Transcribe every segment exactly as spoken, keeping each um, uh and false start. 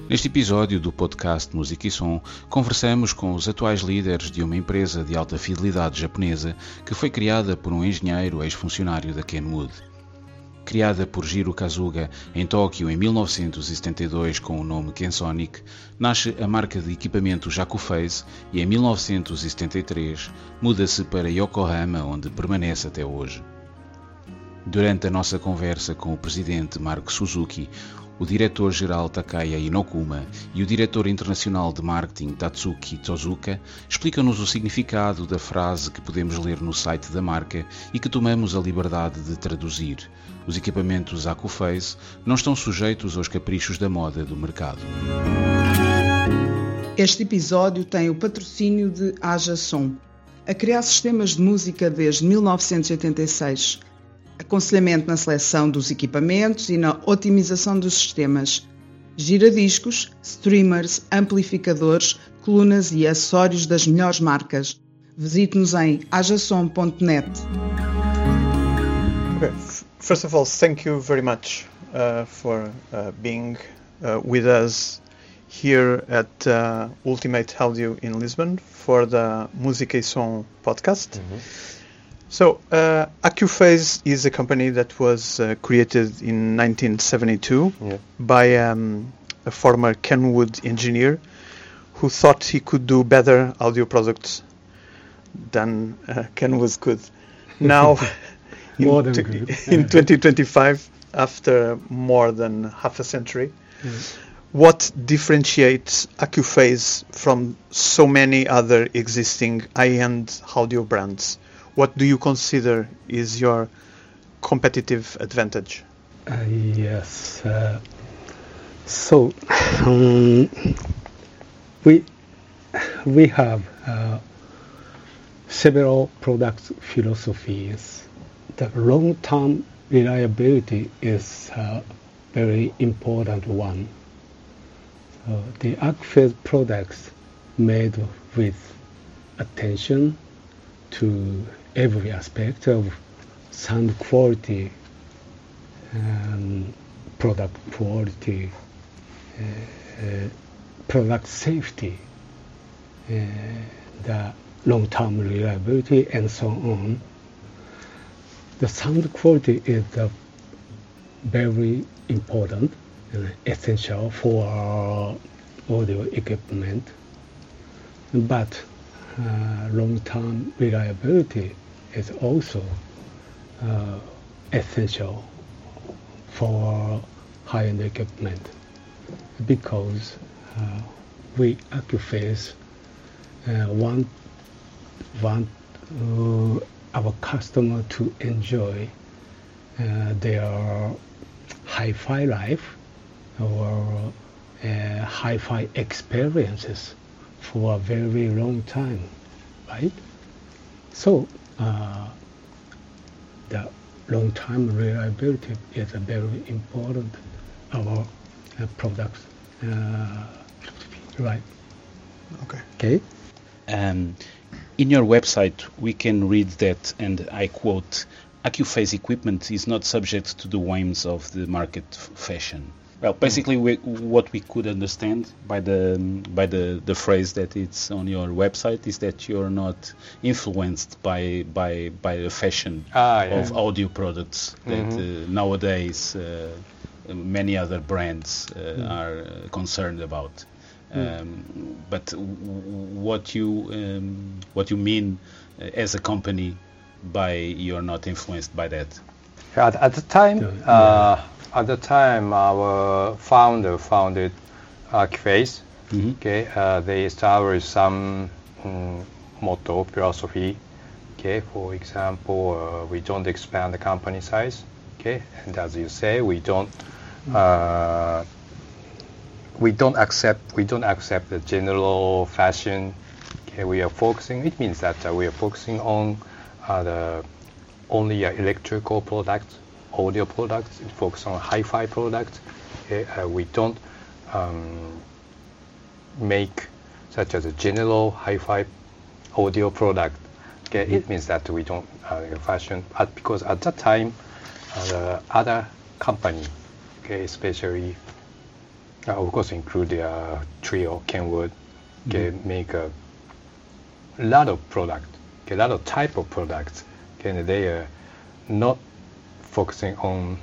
Neste episódio do podcast Música e Som, conversamos com os atuais líderes de uma empresa de alta fidelidade japonesa que foi criada por um engenheiro ex-funcionário da Kenwood. Criada por Jiro Kazuga em Tóquio em mil novecentos e setenta e dois com o nome Kensonic, nasce a marca de equipamento Akuphase e em mil novecentos e setenta e três muda-se para Yokohama, onde permanece até hoje. Durante a nossa conversa com o presidente Mark Suzuki, o diretor-geral Takaya Inokuma e o diretor internacional de marketing Tatsuki Tozuka explicam-nos o significado da frase que podemos ler no site da marca e que tomamos a liberdade de traduzir. Os equipamentos Akuphase não estão sujeitos aos caprichos da moda do mercado. Este episódio tem o patrocínio de Aja Som, a criar sistemas de música desde mil novecentos e oitenta e seis. Aconselhamento na seleção dos equipamentos e na otimização dos sistemas. Giradiscos, streamers, amplificadores, colunas e acessórios das melhores marcas. Visite-nos em ajasom ponto net. Okay. First of all, thank you very much uh, for uh, being uh, with us here at uh, Ultimate Audio in Lisbon for the Música e Som podcast. Mm-hmm. So, uh, Akuphase is a company that was uh, created in nineteen seventy-two yeah. by um, a former Kenwood engineer who thought he could do better audio products than uh, Kenwood could. Now, more in, than t- good. in twenty twenty-five, after more than half a century, yeah. what differentiates Akuphase from so many other existing high-end audio brands? What do you consider is your competitive advantage? Uh, yes. Uh, so um, we we have uh, several product philosophies. The long-term reliability is a very important one. So the Akuphase products made with attention to every aspect of sound quality, um, product quality, uh, uh, product safety, uh, the long-term reliability, and so on. The sound quality is uh, very important and essential for audio equipment, but Uh, long-term reliability is also uh, essential for high-end equipment because uh, we Akuphase uh, want want uh, our customer to enjoy uh, their hi-fi life or uh, hi-fi experiences for a very long time, right? So uh, the long-term reliability is a very important our uh, products, uh, right? Okay. Okay. Um, in your website, we can read that, and I quote, "Akuphase equipment is not subject to the whims of the market f- fashion." Well, basically, we, what we could understand by the by the, the phrase that it's on your website is that you're not influenced by by by the fashion ah, yeah. of audio products that mm-hmm. uh, nowadays uh, many other brands uh, mm. are uh, concerned about. Mm. Um, but w- what you um, what you mean uh, as a company by you're not influenced by that? At, at the time. Yeah. Uh, At the time, our founder founded Akuphase. Mm-hmm. Okay, uh, they established some um, motto, philosophy. Okay, for example, uh, we don't expand the company size. Okay, and as you say, we don't uh, we don't accept we don't accept the general fashion. Okay, we are focusing. It means that uh, we are focusing on uh, the only uh, electrical products. Audio products, it focuses on hi-fi products. Okay? Uh, we don't um, make such as a general hi-fi audio product. Okay? Mm-hmm. It means that we don't uh, fashion, uh, because at that time, uh, the other company, okay, especially Uh, of course, include the uh, Trio, Kenwood, okay, mm-hmm. make a lot of product, okay, a lot of type of products. Okay, and they are not focusing on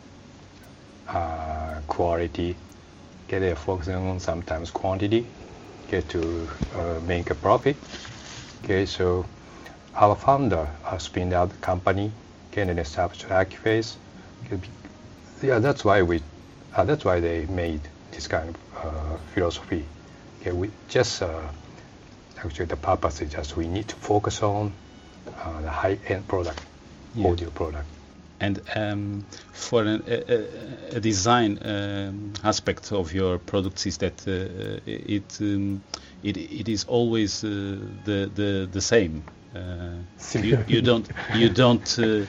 uh, quality. Okay, they are focusing on sometimes quantity. Okay, to uh, make a profit. Okay, so our founder uh, spun out the company, okay, and then established Accuphase. Okay, yeah, that's why we, uh, that's why they made this kind of uh, philosophy. Okay, we just uh, actually the purpose is just we need to focus on uh, the high-end product, yeah. audio product. And um, for an, a, a design um, aspect of your products is that uh, it, um, it it is always uh, the the the same. Uh, you, you don't you don't uh,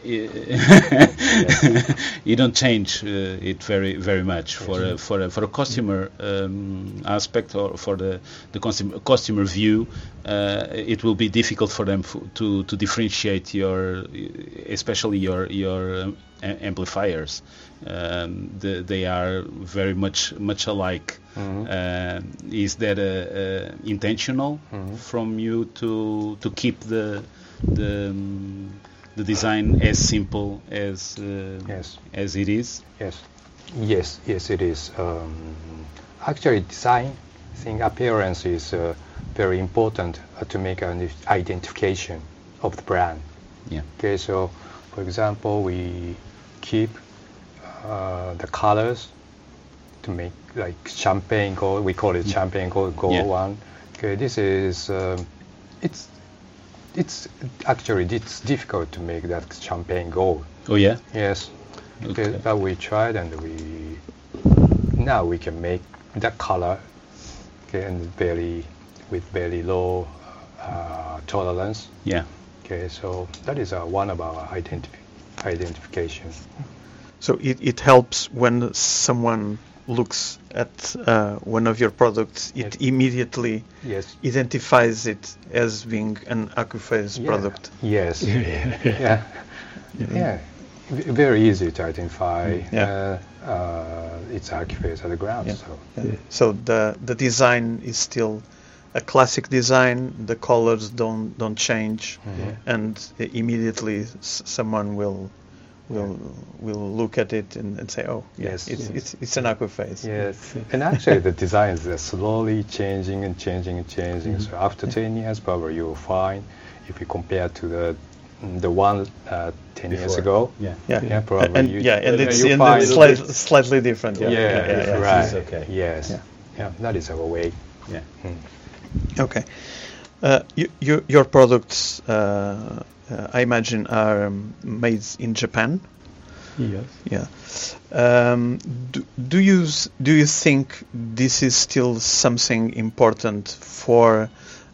you don't change uh, it very very much for a, for a, for a customer um, aspect or for the the customer customer view. Uh, it will be difficult for them f- to to differentiate your, especially your your um, a- amplifiers. Um, the, they are very much much alike. Mm-hmm. Uh, is that uh, uh, intentional mm-hmm. from you to to keep the the um, the design as simple as uh, yes. as it is? Yes, yes, yes, it is. Um, actually, design, I think appearance is uh, very important uh, to make an identification of the brand. Yeah. Okay, so for example, we keep uh, the colors to make like champagne gold. We call it mm. champagne gold, gold yeah. one. Okay, this is um, it's it's actually it's difficult to make that champagne gold. Oh yeah. Yes. Okay. Okay, but we tried and we now we can make that color. Okay, and very with very low uh, tolerance. Yeah. Okay, so that is uh, one of our identif- identification. So it, it helps when someone looks at uh, one of your products, it yes. immediately yes. identifies it as being an Accuphase yeah. product. Yes. yeah. yeah. Yeah. V- very easy to identify. Yeah. Uh, uh, it's Accuphase at the ground. Yeah. So. Yeah. So the the design is still a classic design. The colors don't don't change, mm-hmm. and immediately s- someone will. We'll we'll look at it and, and say, oh yes, it's, yes. it's it's an Accuphase. Yes, and actually the designs are slowly changing and changing and changing. Mm-hmm. So after ten years, probably you will find, if you compare to the the one uh, ten Before. years ago, yeah, yeah, yeah probably and, you, yeah, and it's, you and find it's sli- slightly different. Yeah, yeah, yeah, yeah, yeah, right. It's okay. Yes, yeah. yeah, that is our way. Yeah. Mm. Okay. Uh, you, you, your products, uh, uh, I imagine, are um, made in Japan. Yes. Yeah. Um, do, do you do you think this is still something important for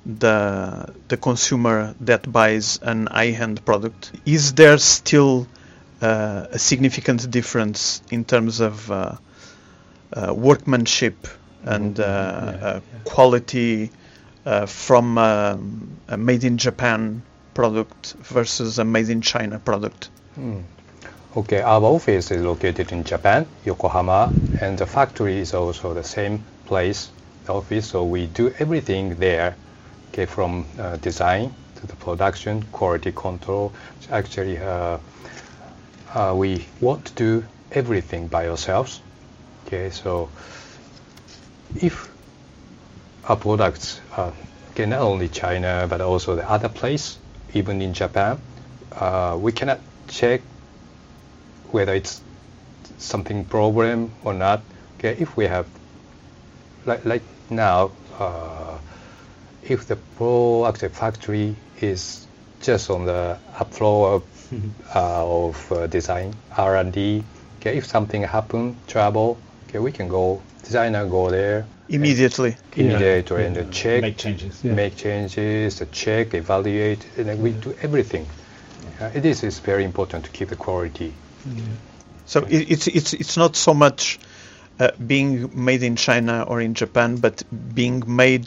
the the consumer that buys an high-end product? Is there still uh, a significant difference in terms of uh, uh, workmanship and uh, yeah, uh, yeah. quality uh, from um, a made in Japan product versus a made in China product? Hmm. Okay, our office is located in Japan, Yokohama, and the factory is also the same place, the office, so we do everything there, okay, from uh, design to the production, quality control. Actually, uh, uh, we want to do everything by ourselves, okay, so if our products, uh, okay, not only China, but also the other place, even in Japan, uh, we cannot check whether it's something problem or not. Okay, if we have, like like now, uh, if the product factory is just on the up floor of, uh, of uh, design R and D, okay, if something happen, trouble, okay, we can go designer go there immediately, immediately, yeah. and yeah. check, make changes, yeah. make changes, check, evaluate, and then we yeah. do everything. Uh, it is it's very important to keep the quality. Yeah. So it, it's it's it's not so much uh, being made in China or in Japan, but being made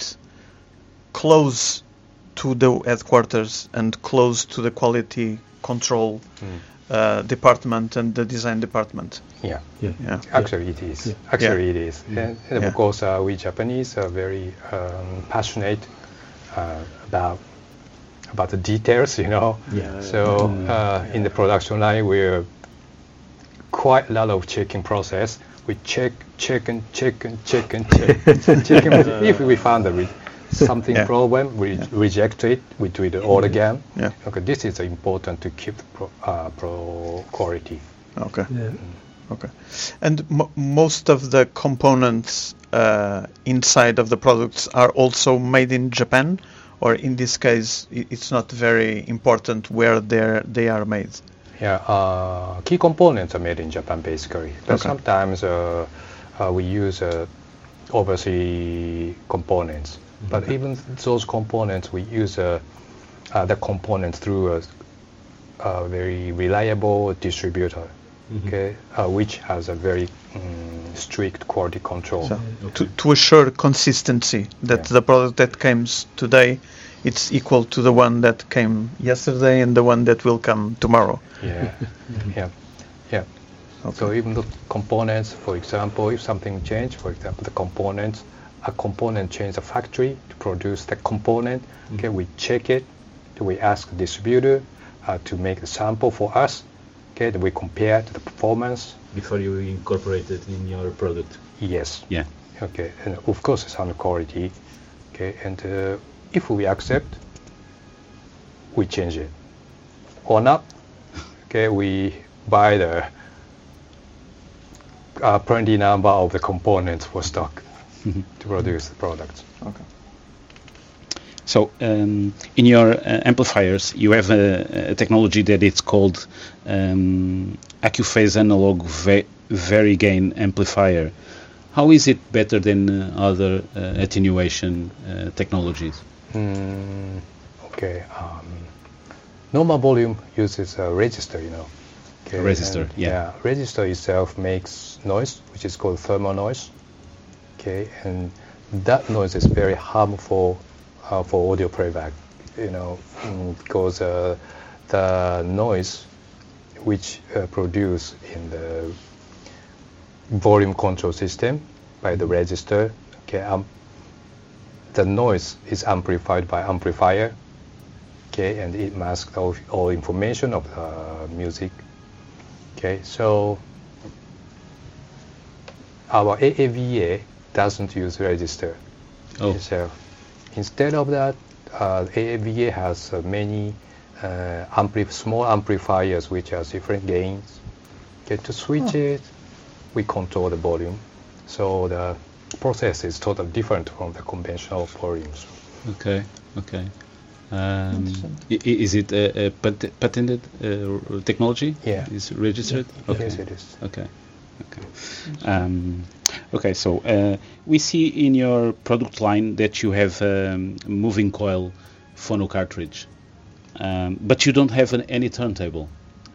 close to the headquarters and close to the quality control mm. uh, department and the design department. Yeah, Yeah. Yeah. actually it is. Yeah. Actually Yeah. it is. And, and Yeah. of course, uh, we Japanese are very um, passionate uh, about about the details, you know. Yeah. So uh, in the production line, we're quite a lot of checking process. We check, check, and check, and check, and check. check and if we found a re- something Yeah. problem, we reject it. We do it all again. Yeah. Okay, this is important to keep the pro, uh, pro quality. Okay. Yeah. Okay. And m- most of the components uh, inside of the products are also made in Japan, or in this case, i- it's not very important where they they are made. Yeah, uh, key components are made in Japan basically. But Okay. sometimes uh, uh, we use uh, overseas components. But even those components, we use uh, uh, the components through a, a very reliable distributor, okay, uh, which has a very um, strict quality control. So to, to assure consistency that Yeah. the product that comes today, it's equal to the one that came yesterday and the one that will come tomorrow. Yeah, yeah, yeah. Okay. So even the components, for example, if something changed, for example, the components, a component changed the factory to produce the component. Okay, we check it. We ask the distributor uh, to make the sample for us. Okay, then we compare to the performance. Before you incorporate it in your product. Yes. Yeah. Okay, and of course it's on quality. Okay, and uh, if we accept, we change it. Or not, okay, we buy the uh, plenty number of the components for stock to produce the products. Okay. So um, in your uh, amplifiers, you have a, a technology that it's called um, Accuphase Analog Va- Varigain Amplifier. How is it better than uh, other uh, attenuation uh, technologies? Mm, okay. Um, normal volume uses a resistor, you know. Okay, Resistor, and, yeah. Resistor itself makes noise, which is called thermal noise. Okay, and that noise is very harmful uh, for audio playback, you know, mm, because uh, the noise which uh, produced in the volume control system by the resistor, okay, um, the noise is amplified by amplifier, okay, and it masks all, all information of the music, okay. So our A A V A doesn't use resistor. Oh. So instead of that, uh, A A V A has uh, many uh, ampli- small amplifiers which has different gains. Okay, to switch Oh. it, we control the volume. So the process is totally different from the conventional volumes. Okay, okay. Um, Interesting. i- i- is it a, a pat- patented uh, technology? Yeah. Is it registered? Okay. Yes, it is. Okay. Okay. Um, okay. So uh, we see in your product line that you have um, moving coil phono cartridge, um, but you don't have an, any turntable.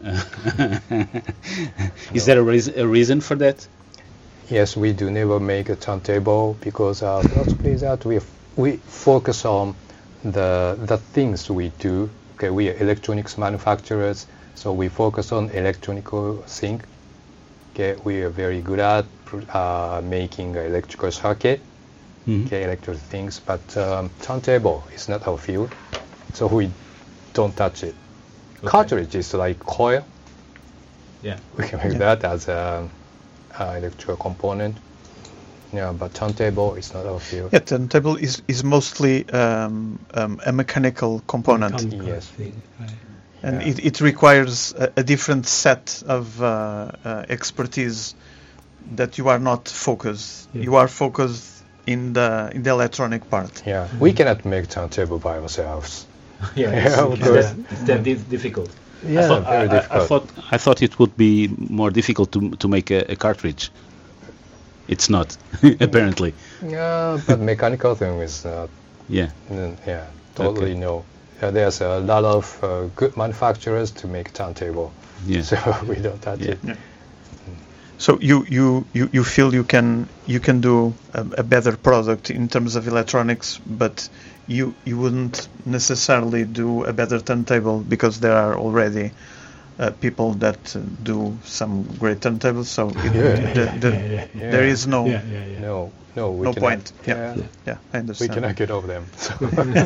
Is there a, reas- a reason for that? Yes, we do never make a turntable because our philosophy is that we we focus on the the things we do. Okay, we are electronics manufacturers, so we focus on electronical thing. Okay, we are very good at uh, making electrical circuit, Mhm. okay, electrical things, but um, turntable is not our field, so we don't touch it. Okay. Cartridge is like coil. Yeah. We can make that as a, a electrical component. Yeah, but turntable is not our field. Yeah, turntable is is mostly um, um, a mechanical component, Mechanical Yes. thing, right. and Yeah. it, it requires a, a different set of uh, uh, expertise that you are not focused. Yeah. You are focused in the in the electronic part. Yeah, we cannot make turntable by ourselves. Yeah, it's- of it's, course. that, it's that di- difficult. I Yeah, thought, very I, I, I difficult. thought I thought it would be more difficult to to make a, a cartridge. It's not, apparently. Yeah, but mechanical thing is not. Yeah. mm, Yeah, totally Okay. no. Yeah, there's a lot of uh, good manufacturers to make turntable, Yeah. so we don't touch Yeah. it. So you, you, you, you feel you can you can do a, a better product in terms of electronics, but you you wouldn't necessarily do a better turntable because there are already uh, people that uh, do some great turntables. So it, Yeah. the, the, Yeah, yeah, Yeah. there is no Yeah, yeah, yeah. No, no, we no cannot- point. Yeah. yeah. yeah, I We understand. cannot get over them. So.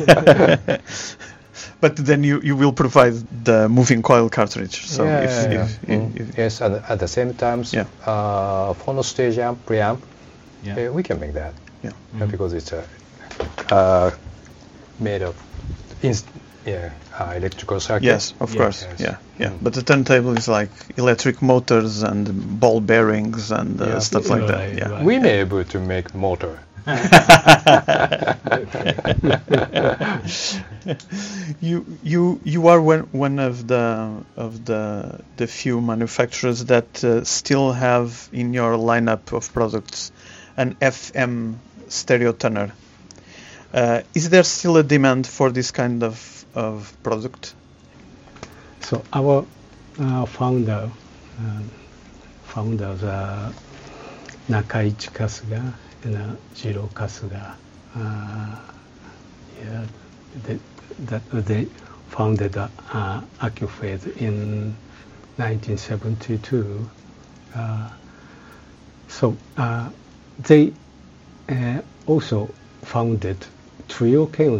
But then you, you will provide the moving coil cartridge. So yeah, if, yeah, if, yeah. if, Mm. if Yes, and at the same time, Yeah. uh, phono stage amp, preamp, Yeah. uh, we can make that. Yeah. Uh, because it's uh, uh, made of inst- yeah, uh, electrical circuit. yes, of Yeah, course. yes. Yeah, yeah. Mm. But the turntable is like electric motors and ball bearings and uh, Yeah. stuff like that. Right, Yeah. right. We may able to make motor. you you you are one one of the of the the few manufacturers that uh, still have in your lineup of products an F M stereo tuner. Uh, is there still a demand for this kind of of product? So our uh, founder, uh, founders are Nakaichi Kasuga and uh, Jiro Kasuga. Uh, yeah, they, that they founded uh, uh, AccuPhase in nineteen seventy-two. Uh, so uh, they uh, also founded Trio Kenwood.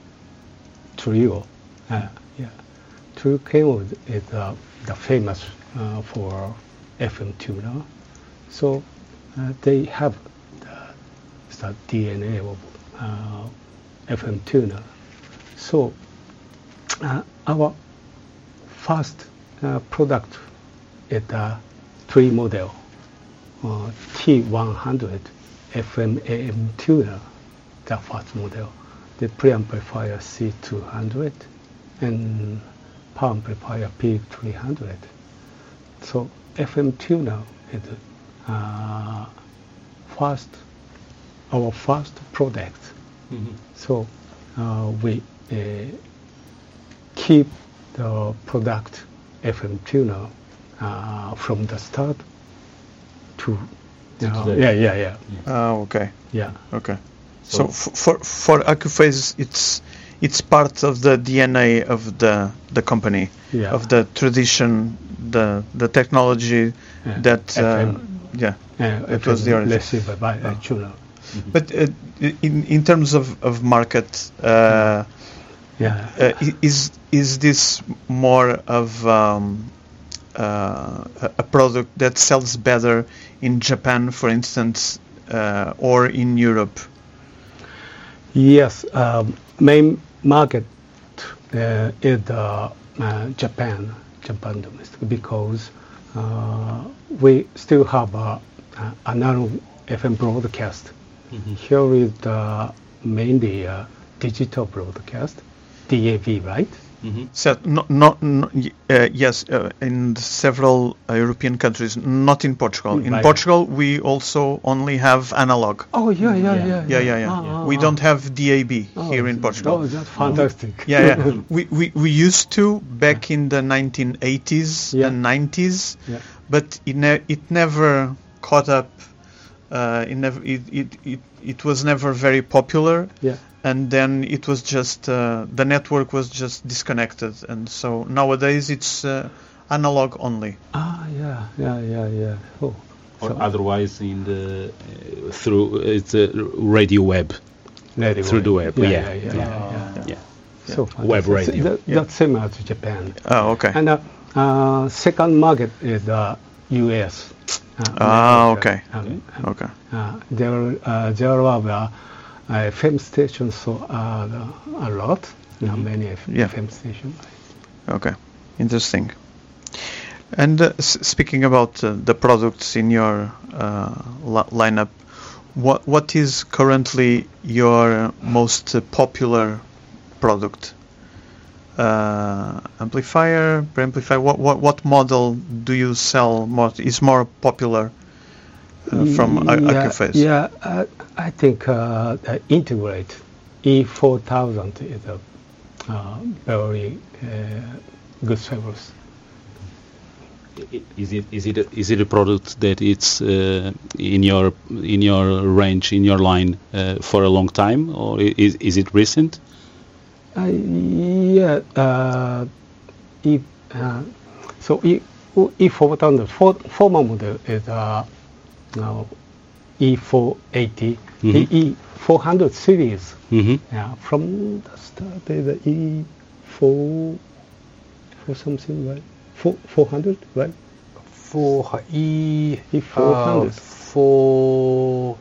Trio, uh, yeah. Trio Kenwood is uh, the famous uh, for F M tuner. So uh, they have the, the D N A of uh, F M tuner. So uh, our first uh, product is the three model, uh, T one hundred F M A M tuner, the first model. The preamplifier C two hundred and power amplifier P three hundred. So F M tuner is uh, first, our first product. Mhm. So uh, we uh, keep the product F M tuner uh, from the start to, uh, today. yeah, yeah, yeah, Ah, okay, yeah. okay. So, So- f- for for AccuPhase, it's it's part of the D N A of the the company, Yeah. of the tradition, the the technology Yeah. that uh, F M. yeah. Uh, It was the origin. receiver by Oh. a tuner. But uh, in in terms of of market, uh, Yeah. uh, i- is is this more of um, uh, a a product that sells better in Japan, for instance, uh, or in Europe? Yes, um, main market uh, is uh, uh, Japan, Japan domestic, because uh, we still have a, a analog F M broadcast. Here is uh, mainly uh, digital broadcast, D A V, right? So, no, not, no, y- uh, yes, uh, in several uh, European countries, not in Portugal. In Right. Portugal, we also only have analog. Oh, yeah, yeah, yeah. Yeah, yeah, yeah. Ah, we ah, don't ah. have D A B Oh, here in Portugal. Oh, that's fantastic. Yeah, yeah. we, we we used to back in the nineteen eighties Yeah. and nineties, Yeah. but it ne- it never caught up. Uh, it never it, it, it, it was never very popular, Yeah. and then it was just uh, the network was just disconnected, and so nowadays it's uh, analog only. Ah, yeah, yeah, yeah, yeah. Oh, Or so- otherwise in the uh, through it's a radio web. Radio Through the web, Yeah, yeah. yeah, yeah. yeah, yeah. Yeah. So Web fantastic. radio. That, Yeah. That's similar to Japan. Oh, okay. And uh, uh, second market is uh, U S. Uh, Ah, America. okay. Um, um, Okay. uh, there, uh, there are uh, F M stations, so uh, a lot. There are many F- Yeah. F M stations. Okay, interesting. And uh, s- speaking about uh, the products in your uh, li- lineup, what what is currently your most uh, popular product? Uh, amplifier, preamplifier. What what what model do you sell more? Is more popular uh, from A- yeah, AccuPhase? Yeah, uh, I think uh, the Integrate E four thousand is a uh, very uh, good service. I- Is it is it a, is it a product that it's uh, in your in your range in your line uh, for a long time, or i- is is it recent? Uh, yeah, uh, if, uh, So E E four hundred for, former model is uh, now E four eighty. Mhm. The E four hundred series. Mm-hmm. Yeah, from the start, the E four for something, right? Four four hundred, right? For E E four hundred. four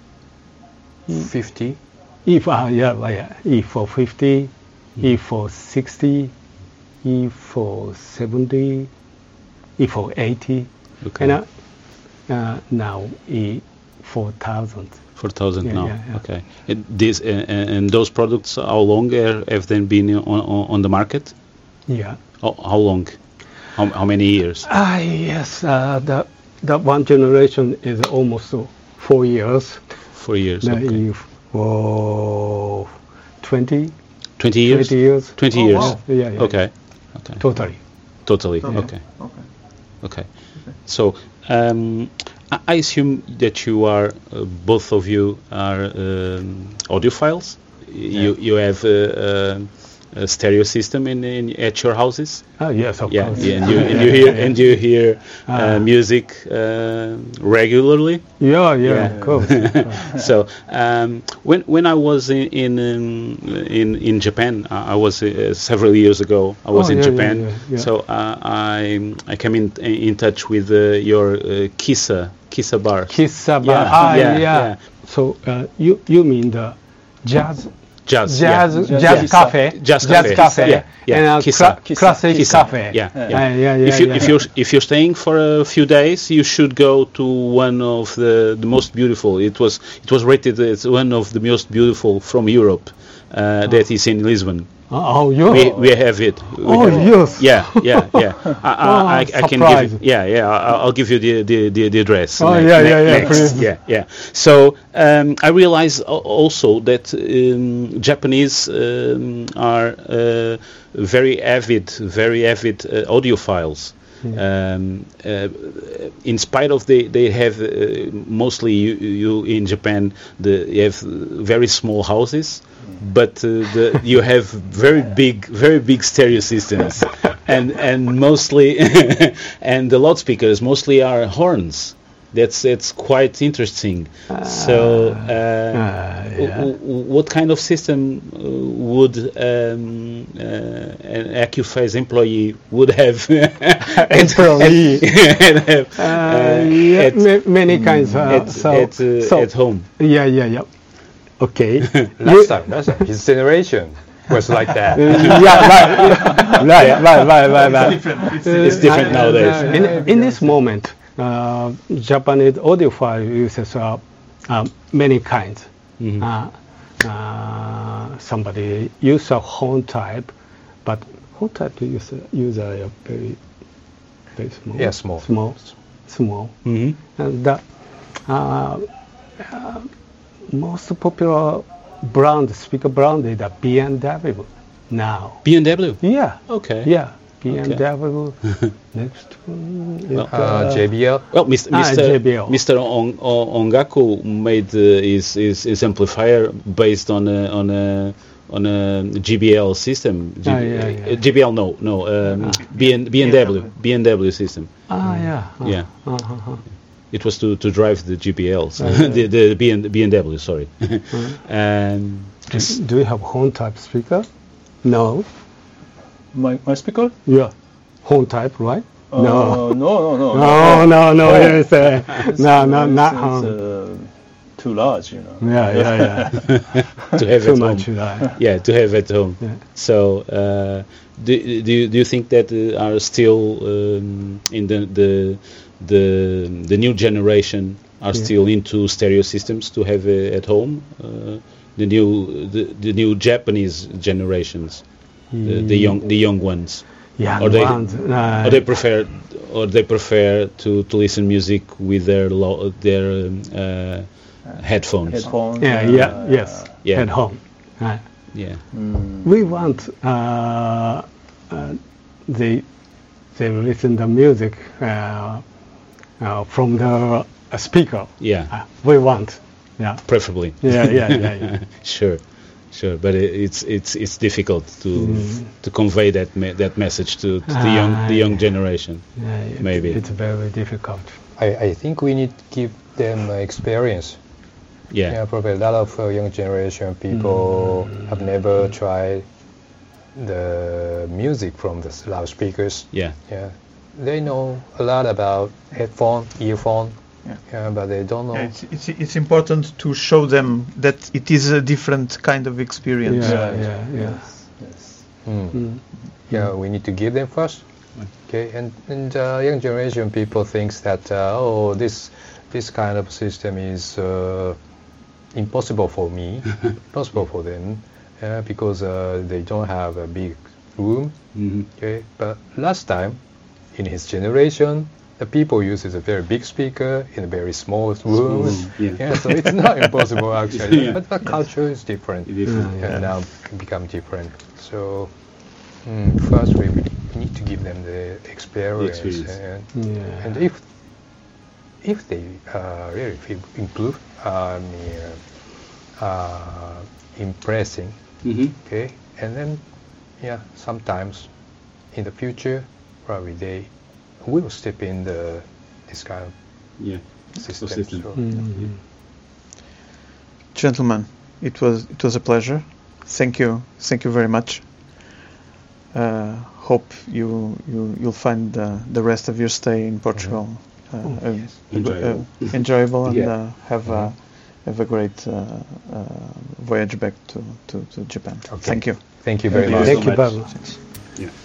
fifty. E four, uh, yeah, right, yeah. E four fifty, E four sixty, E four seventy, E four eighty, Okay. and uh, uh, now E four thousand. four thousand Yeah, now. yeah, yeah. Okay. And this uh, and those products, how long are- have they been on, on, on the market? Yeah. How, how long? How, how many years? Ah, yes. Uh, the the one generation is almost uh, four years. Four years. The Okay. E oh, twenty, Twenty years. twenty years. Twenty Oh, years. wow. Yeah, yeah. Okay. Okay. Totally. Totally. Okay. Okay. Okay. Okay. So, um, I I assume that you are, uh, both of you are um, audiophiles. You you have a, a, a stereo system in, in at your houses. Ah, yes, of Yeah, course. yeah, and you and you hear and you hear uh, Ah. music uh, regularly. Yeah, yeah, Yeah. of course. So um, when when I was in in um, in, in Japan, I I was uh, several years ago. I was Oh, in yeah, Japan, yeah, yeah, yeah. so uh, I I came in in touch with uh, your uh, Kisa Kisa bar. Kissa Yeah, bar. Ah, yeah, yeah. yeah. So uh, you you mean the jazz Jazz, jazz yeah. jazz Yeah. cafe Jazz jazz cafe. cafe Yeah, yeah. and uh, Kissa. cla- Kissa. classic Kissa. cafe. Yeah, Yeah. yeah. Ah, yeah, yeah, if you yeah. if you're if you're staying for a few days, you should go to one of the the most beautiful. It was it was rated as one of the most beautiful from Europe. Uh, that is in Lisbon. Oh, you. We we have it. We Oh, have it. yes. Yeah, yeah, yeah. I, Oh, I, I, I can surprise. give. You, yeah, yeah. I, I'll give you the the, the, the address. Oh, ne- yeah, ne- yeah, yeah, next. please. Yeah, yeah. So um, I realize al- also that um, Japanese um, are uh, very avid, very avid uh, audiophiles. Um, uh, in spite of they they have uh, mostly you, you in Japan the you have very small houses, but uh, the you have very big very big stereo systems, and and mostly and the loudspeakers mostly are horns. That's that's quite interesting. So, uh, yeah. w- w- what kind of system uh, would um, uh, an AccuPhase employee would have? Employee. and have, Uh, uh, yeah, at, ma- many kinds. Uh, at, so, at, uh, so at home. yeah, yeah, yeah. Okay. Last time, last time, his generation was like that. yeah, right, right, right, right, right, right. It's different Uh, nowadays. uh, in, in this moment, uh, Japanese audiophile uses uh, uh, many kinds. Mhm. Uh, uh, somebody use a horn type, but horn type use use a very very small. Yeah, small. Small, small. Mhm. And the uh, uh, most popular brand, speaker brand, is the B M W now. B M W. Yeah. Okay. Yeah, B M W. Next one is Well, Uh, J B L. Well, Mister Ah, Mister J B L. Mister On, On, Ongaku made uh, his, his his amplifier based on a on a on a G B L system. G- Ah, yeah, yeah. uh, G B L, no, no. Um, B M B M W B M W system. Ah, yeah. Uh, Yeah. Uh, uh, uh. It was to, to drive the G B Ls, Ah, yeah. the the B M, B M W. Sorry. um, Do, do you have horn type speaker? No. My, my speaker? Yeah. Horn type, right? Uh, no. no, no, no. No, no, no. Oh. It's, uh, It's, no, uh, no, it's, not it's, horn. uh, too large, you know. Yeah, yeah, yeah. to have Too at much, home. right? Yeah, to have at home. Yeah. So, uh, do, do you do you think that uh, are still um, in the the the the new generation are Yeah. still into stereo systems to have uh, at home? Uh, the new the, the new Japanese generations, the, the young the young ones, Yeah, Or they- ones, uh, or they prefer or they prefer to, to listen music with their lo- their um, uh, headphones. Headphones. yeah, uh, yeah, yes, Yeah. at home. Right. Yeah. Mm. We want uh, uh, they they listen the music uh, uh, from the uh, speaker. Yeah. Uh, we want, yeah, Preferably. yeah, yeah, yeah, yeah. Sure. Sure, but it, it's it's it's difficult to Mm. to convey that me- that message to, to the young the young generation. Yeah, it- Maybe. it's very difficult. I, I think we need to give them uh, experience. Yeah. Yeah, probably a lot of uh, young generation people Mm. have never tried the music from the s- loudspeakers. Yeah. Yeah, they know a lot about headphone, earphone, Yeah. yeah, but they don't know. Yeah, it's, it's, it's important to show them that it is a different kind of experience. Yeah, yeah, yeah. Mm. Mm. Yeah, we need to give them first. Okay, and and uh, young generation people thinks that uh, oh this this kind of system is uh, impossible for me, impossible for them, uh, because uh, they don't have a big room. Mhm. Okay, but last time, in his generation, the people uses a very big speaker in a very small room. yeah. Yeah, so it's not impossible actually, Yeah. but the culture is different. Different. Yeah, now become different. So mm, first we need to give them the experience, The experience. And, Yeah. and if if they uh, really feel improve, uh, I mean, uh, uh, impressing, Mhm. okay, and then yeah, sometimes in the future probably they will step in the this kind of Yeah. system. system. So, Mm. Gentlemen, it was it was a pleasure. Thank you, thank you very much. Uh, hope you you you'll find uh, the rest of your stay in Portugal uh, Oh, uh, yes. Enjoyable. uh, enjoyable and Yeah. uh, have a have a great uh, uh, voyage back to, to, to Japan. Okay. Thank you. Thank you very Thank you much. so Thank you much. very much. Yeah.